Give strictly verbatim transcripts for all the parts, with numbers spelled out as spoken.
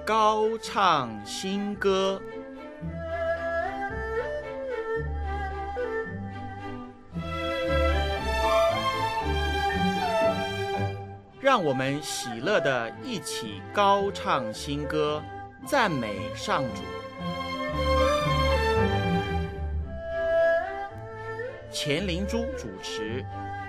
高唱新歌。让我们喜乐地一起高唱新歌，赞美上主。钱灵珠主持。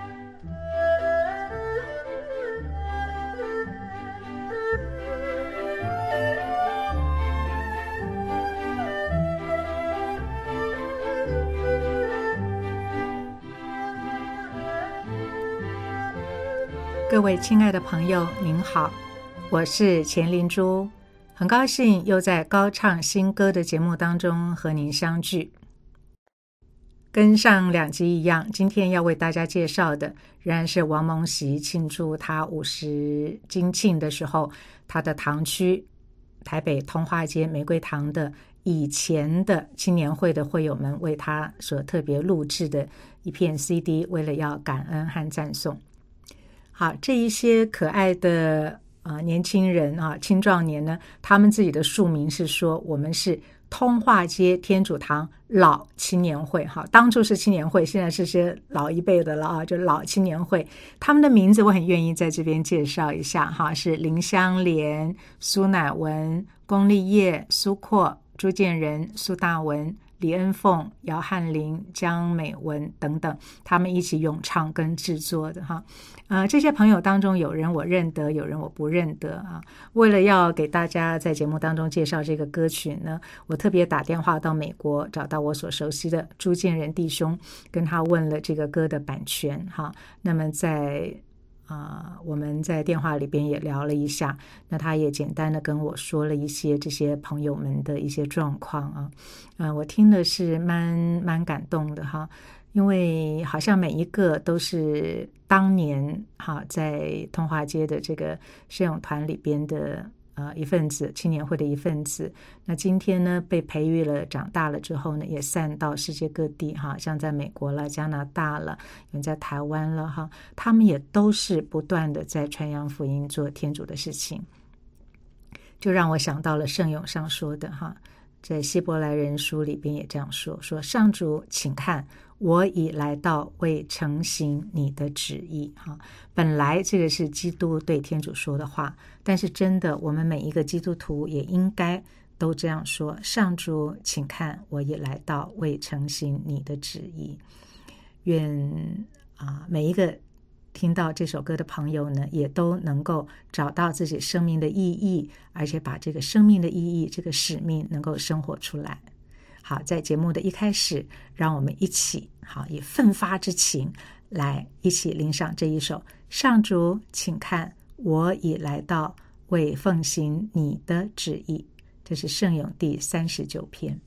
各位亲爱的朋友您好，我是钱灵珠，很高兴又在高唱新歌的节目当中和您相聚。跟上两集一样，今天要为大家介绍的仍然是王蒙习庆祝他五十金庆的时候，他的堂区台北通化街玫瑰堂的以前的青年会的会友们为他所特别录制的一片 C D， 为了要感恩和赞颂。好，这一些可爱的呃年轻人啊，青壮年呢，他们自己的署名是说我们是通化街天主堂老青年会。哈，当初是青年会，现在是些老一辈的了啊，就老青年会。他们的名字我很愿意在这边介绍一下哈，是林香莲、苏乃文、龚立业、苏阔、朱建仁、苏大文、李恩凤、姚汉林、江美文等等，他们一起咏唱跟制作的哈。呃，这些朋友当中有人我认得，有人我不认得啊。为了要给大家在节目当中介绍这个歌曲呢，我特别打电话到美国，找到我所熟悉的朱建仁弟兄，跟他问了这个歌的版权哈。那么在啊、呃，我们在电话里边也聊了一下，那他也简单的跟我说了一些这些朋友们的一些状况啊，嗯、呃，我听的是蛮蛮感动的哈，因为好像每一个都是当年哈在通化街的这个圣咏团里边的呃一份子，青年会的一份子。那今天呢，被培育了，长大了之后呢，也散到世界各地哈，像在美国了、加拿大了，有人在台湾了哈，他们也都是不断的在传扬福音，做天主的事情。就让我想到了圣咏上说的哈，在希伯来人书里边也这样说，说上主请看，我已来到，为成行你的旨意哈。本来这个是基督对天主说的话，但是真的我们每一个基督徒也应该都这样说，上主请看，我已来到，为成行你的旨意。愿啊、呃、每一个听到这首歌的朋友呢，也都能够找到自己生命的意义，而且把这个生命的意义，这个使命能够生活出来。好，在节目的一开始，让我们一起好以奋发之情来一起领赏这一首上主请看，我已来到，为奉行你的旨意。这是圣咏第三十九篇。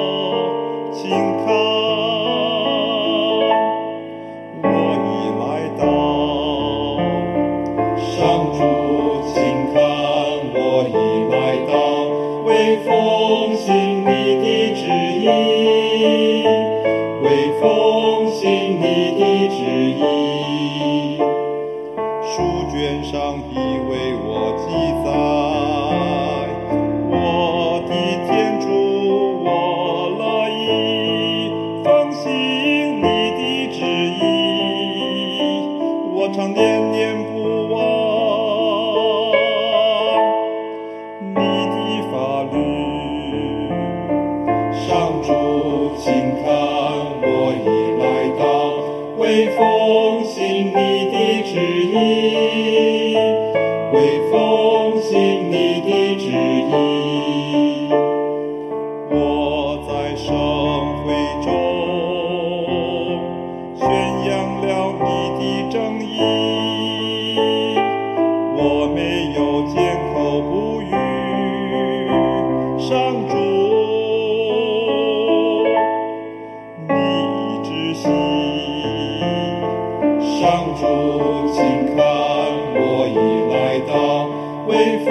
请看，我已来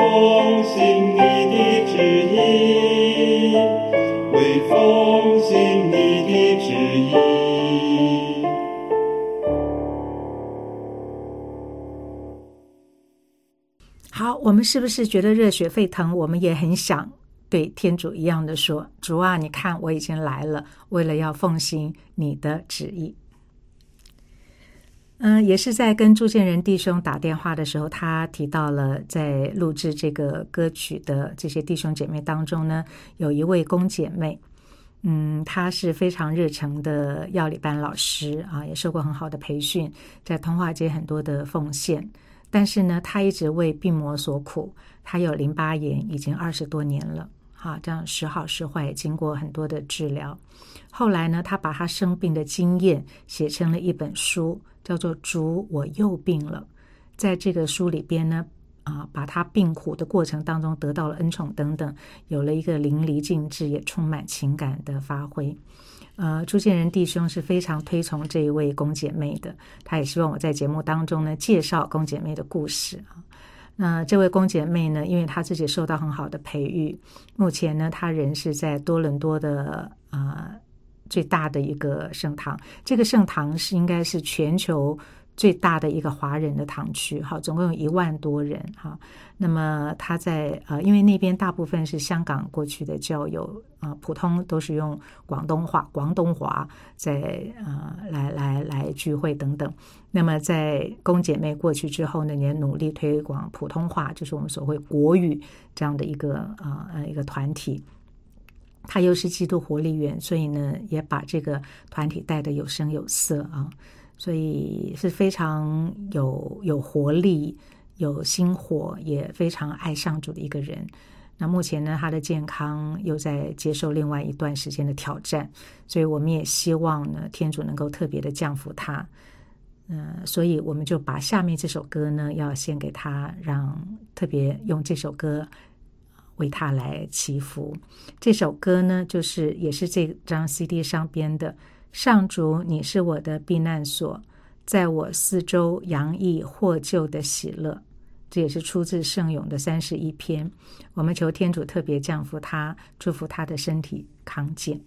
奉行你的旨意，为奉行你的旨意。 好，我们是不是觉得热血沸腾？我们也很想对天主一样的说，主啊，你看我已经来了，为了要奉行你的旨意。嗯，也是在跟朱建仁弟兄打电话的时候，他提到了在录制这个歌曲的这些弟兄姐妹当中呢，有一位公姐妹，嗯，她是非常热诚的药理班老师啊，也受过很好的培训，在通化街很多的奉献。但是呢，她一直为病魔所苦，她有淋巴炎已经二十多年了，哈，这样时好时坏，经过很多的治疗。后来呢，她把她生病的经验写成了一本书，叫做《主，我又病了》。在这个书里边呢，啊，把她病苦的过程当中得到了恩宠等等，有了一个淋漓尽致也充满情感的发挥。呃，朱建仁弟兄是非常推崇这一位公姐妹的，他也希望我在节目当中呢介绍公姐妹的故事啊。那这位公姐妹呢，因为她自己受到很好的培育，目前呢，她人是在多伦多的呃最大的一个圣堂，这个圣堂是应该是全球最大的一个华人的堂区，好，总共有一万多人哈。那么他在呃，因为那边大部分是香港过去的教友啊、呃，普通都是用广东话、广东话在呃来来来聚会等等。那么在公姐妹过去之后呢，也努力推广普通话，就是我们所谓国语这样的一个呃呃一个团体。他又是基督活力园，所以呢，也把这个团体带得有声有色啊。所以是非常有有活力、有心火，也非常爱上主的一个人。那目前呢，他的健康又在接受另外一段时间的挑战，所以我们也希望呢，天主能够特别的降福他。嗯、呃，所以我们就把下面这首歌呢，要献给他，让特别用这首歌为他来祈福。这首歌呢，就是也是这张 C D 上边的。上主，你是我的避难所，在我四周洋溢获救的喜乐。这也是出自圣咏的三十一篇。我们求天主特别降福他，祝福他的身体康健。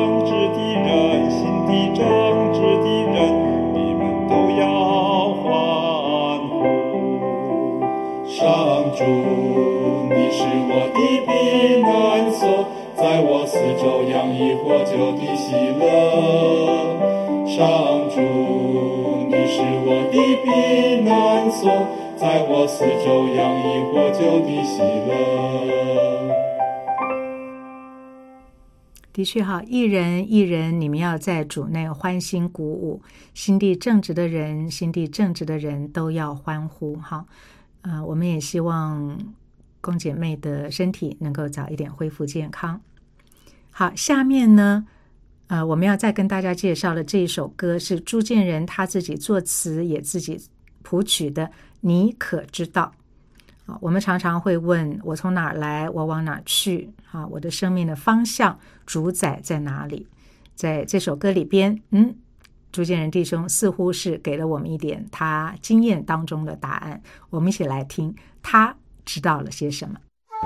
正直的人，你们都要欢主，你是我的避难所，在我四周洋溢获救的喜乐。上主，你是我的避难所，在我四周洋溢获救的喜乐。 的确哈，一人一人，你们要在主内欢欣鼓舞，心地正直的人，心地正直的人都要欢呼哈。呃，我们也希望公姐妹的身体能够早一点恢复健康。好，下面呢，呃，我们要再跟大家介绍的这一首歌是朱建仁他自己作词也自己谱曲的《你可知道》。啊，我们常常会问，我从哪儿来，我往哪儿去？啊，我的生命的方向主宰在哪里？在这首歌里边，嗯，朱建仁弟兄似乎是给了我们一点他经验当中的答案。我们一起来听，他知道了些什么。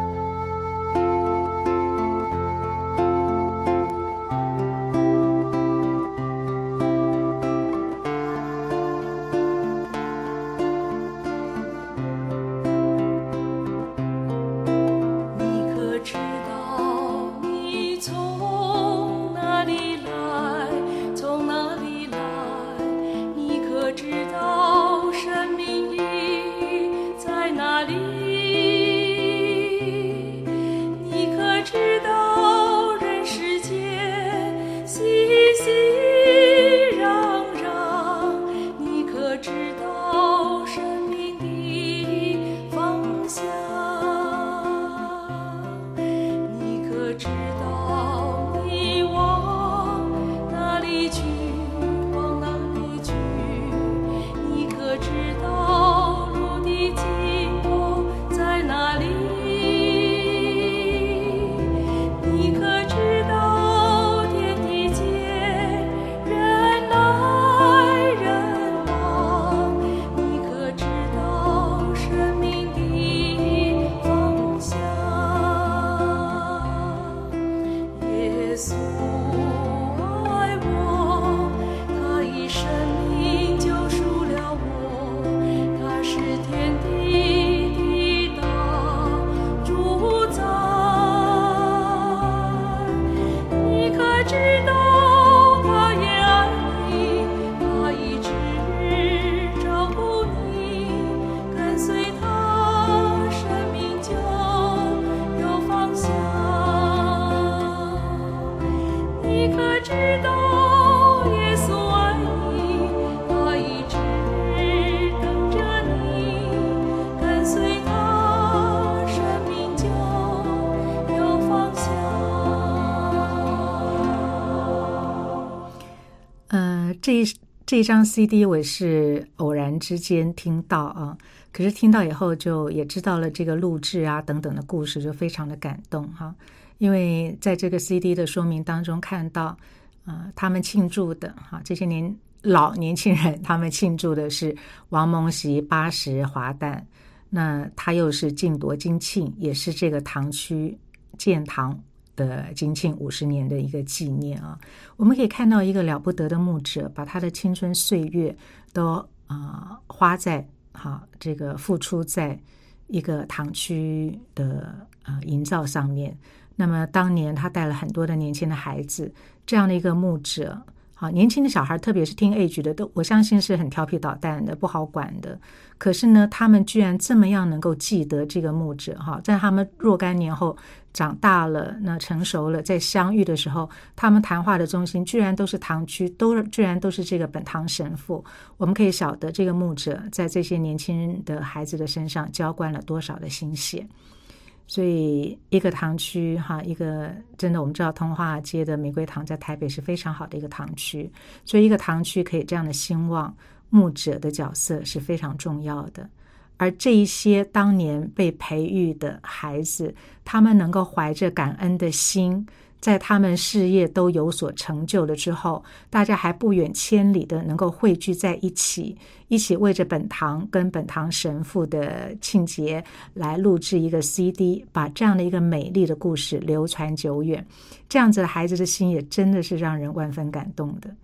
这一这一张 C D 我也是偶然之间听到啊，可是听到以后就也知道了这个录制啊等等的故事，就非常的感动哈。因为在这个 C D 的说明当中看到，呃，他们庆祝的哈，这些年老年轻人他们庆祝的是王蒙锡八十华诞，那他又是竞夺金庆，也是这个堂区建堂的金庆五十年的一个纪念啊。我们可以看到一个了不得的牧者，把他的青春岁月都啊、呃、花在哈这个付出在一个堂区的呃营造上面。那么当年他带了很多的年轻的孩子，这样的一个牧者，好年轻的小孩，特别是听 age 的，都我相信是很调皮捣蛋的，不好管的。可是呢，他们居然这么样能够记得这个牧者哈，在他们若干年后长大了，那成熟了，在相遇的时候，他们谈话的中心居然都是堂区，都居然都是这个本堂神父。我们可以晓得这个牧者在这些年轻的孩子的身上浇灌了多少的心血。所以一个堂区哈，一个真的我们知道通化街的玫瑰堂在台北是非常好的一个堂区，所以一个堂区可以这样的兴旺，牧者的角色是非常重要的。而这一些当年被培育的孩子，他们能够怀着感恩的心，在他们事业都有所成就了之后，大家还不远千里的能够汇聚在一起，一起为着本堂跟本堂神父的庆节来录制一个 C D， 把这样的一个美丽的故事流传久远。这样子的孩子的心也真的是让人万分感动的。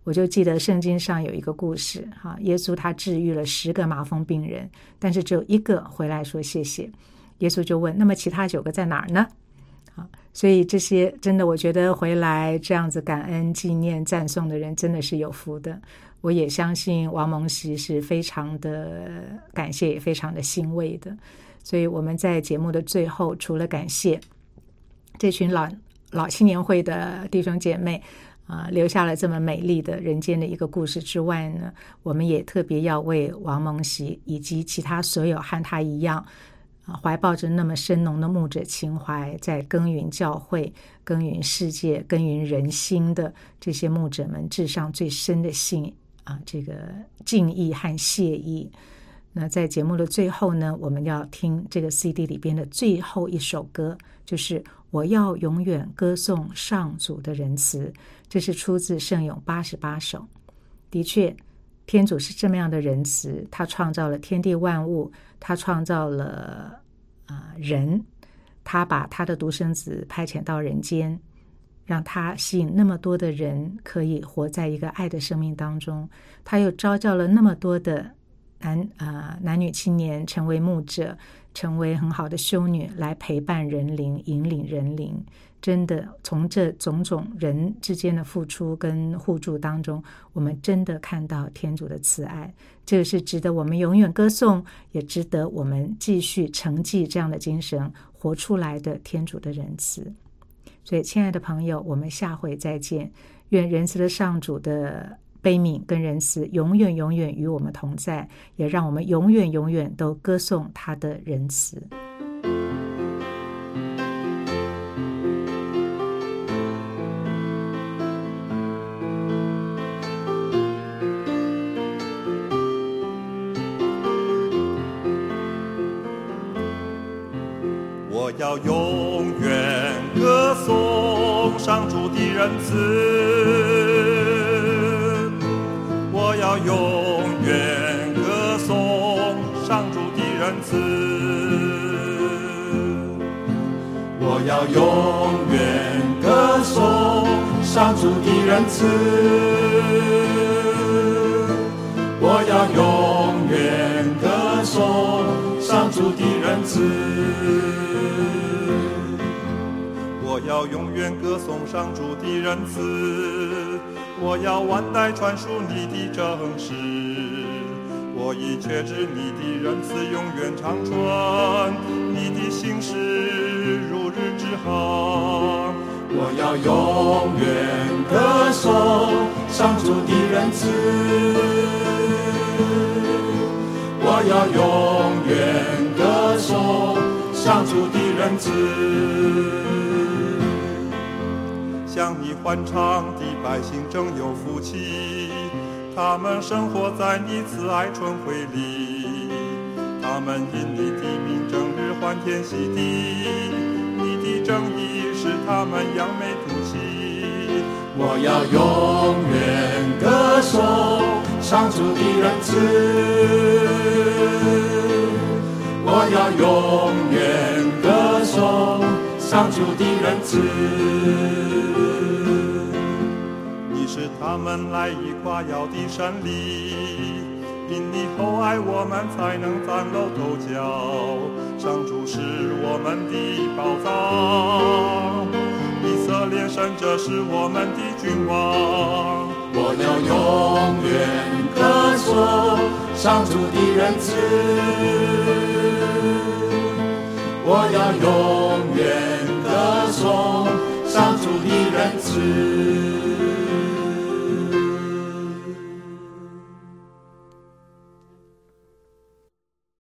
我就记得圣经上有一个故事，哈，耶稣他治愈了十个麻风病人，但是只有一个回来说谢谢。耶稣就问，那么其他九个在哪儿呢？啊，所以这些真的，我觉得回来这样子感恩、纪念、赞颂的人真的是有福的。我也相信王蒙喜是非常的感谢，也非常的欣慰的。所以我们在节目的最后，除了感谢这群老老青年会的弟兄姐妹啊、呃，留下了这么美丽的人间的一个故事之外呢，我们也特别要为王蒙喜以及其他所有和他一样啊，怀抱着那么深浓的牧者情怀，在耕耘教会、耕耘世界、耕耘人心的这些牧者们致上最深的信啊，这个敬意和谢意。那在节目的最后呢，我们要听这个 C D 里边的最后一首歌，就是我要永远歌颂上主的仁慈，这是出自圣咏八十八首。的确，天主是这么样的仁慈，他创造了天地万物，他创造了、呃、人，他把他的独生子派遣到人间，让他吸引那么多的人可以活在一个爱的生命当中，他又召叫了那么多的男呃男女青年成为牧者，成为很好的修女来陪伴人灵，引领人灵。真的从这种种人之间的付出跟互助当中，我们真的看到天主的慈爱，这是值得我们永远歌颂，也值得我们继续承继这样的精神活出来的天主的仁慈。所以亲爱的朋友，我们下回再见，愿仁慈的上主的悲悯跟仁慈永远永远与我们同在，也让我们永远永远都歌颂他的仁慈。 我要永远歌颂上主的仁慈，我要永远歌颂上主的仁慈， 我要永远歌颂上主的仁慈，我要永远歌颂上主的仁慈， 我要永远歌颂上主的仁慈，我要万代传述你的正实，我已确知你的仁慈永远长存，你的信实如日之恒。 我要永远歌颂上主的仁慈，我要永远歌颂上主的仁慈。 向你欢唱的百姓正有福气，他们生活在你慈爱春晖里，他们因你的名正日欢天喜地，你的正义使他们扬眉吐气。 我要永远歌颂上主的仁慈，我要永远歌颂上主的仁慈。 你是他们来以夸耀的胜利，因你厚爱我们才能崭露头角，上主是我们的宝藏，以色列神这是我们的君王。 我要永远歌颂上主的仁慈，我要永远歌颂上主的仁慈。